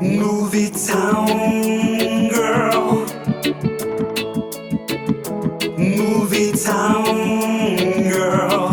Movie town girl, movie town girl.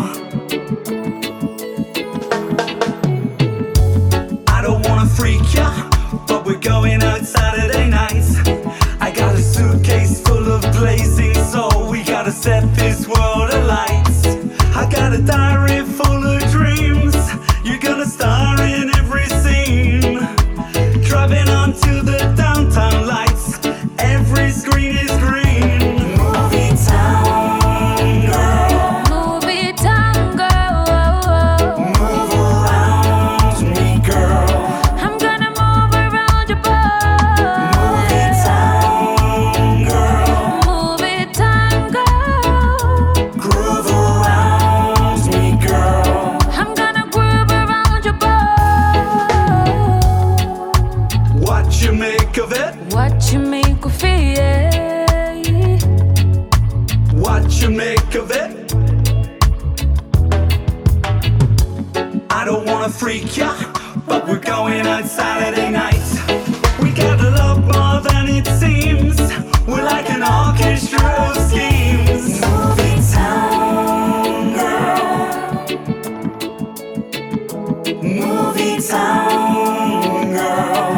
I don't wanna freak ya, but we're going out Saturday night. I got a suitcase full of blazing soul. We gotta set this world alight. I got a diary full of dreams. You're gonna star in every scene. Driving onto the downtown lights. Every screen is green. Movie town girl, Movie town girl. move around me, girl. I'm gonna move around your boy. Movie town girl, Movie town girl. groove around me, girl. I'm gonna groove around your boy. What you make of it? What you make of it? What you make of it? I don't wanna freak ya, but we're going out Saturday night. We got a lot more than it seems. We're like an orchestra of schemes. Movie town girl, movie town girl.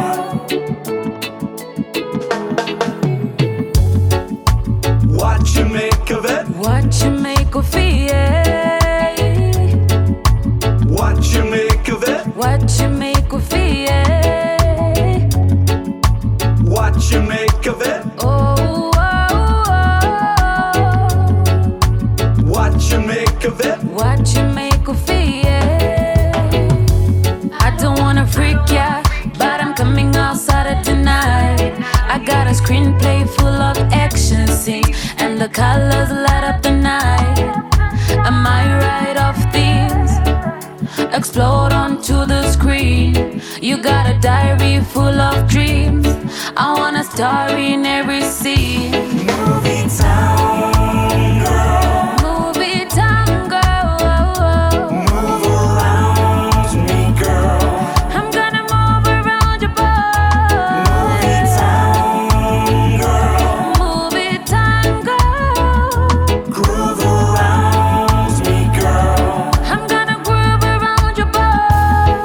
What you make of it? What you make of it? What you make of it? What you make of it? What you make of it? Oh, oh, oh. What you make of it? What you make of it? I don't wanna freak ya, but I'm coming outside tonight. I got a screenplay full of action scenes, and the colors light up the night. Am I right off themes? Explode onto the screen. You got a diary full of dreams. I want a star in every scene. Movie town girl, Movie town girl. move around me, girl. I'm gonna move around your boy. Movie town girl, Movie town girl. groove around me, girl. I'm gonna groove around your boy.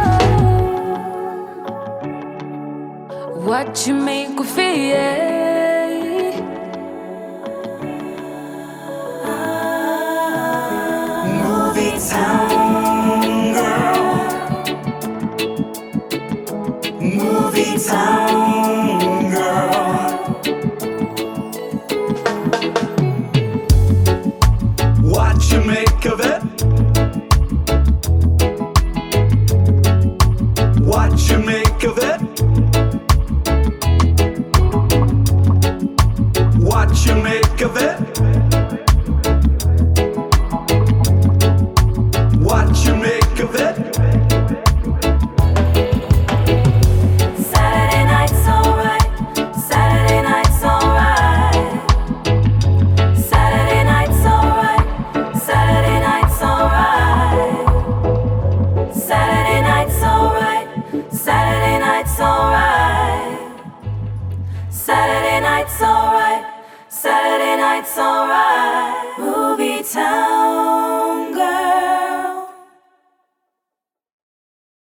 What you make of it? Movie town girl, movie town girl. What you make of it? What you make of it? What you make of it? What you make of it? Saturday night's alright. Saturday night's alright. Saturday night's alright. Saturday night's alright. Saturday night's alright. Saturday night's alright. Saturday night's alright. Saturday night's alright. Movie town.